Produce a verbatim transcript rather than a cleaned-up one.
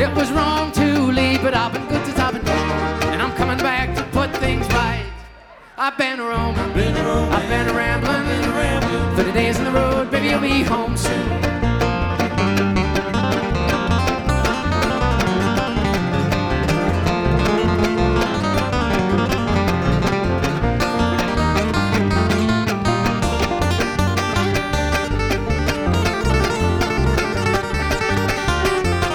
It was wrong to leave, but I've been good since I've been gone, and I'm coming back to put things right. I've been a roaming, I've been a rambling, thirty days on the road, baby, you'll be home soon.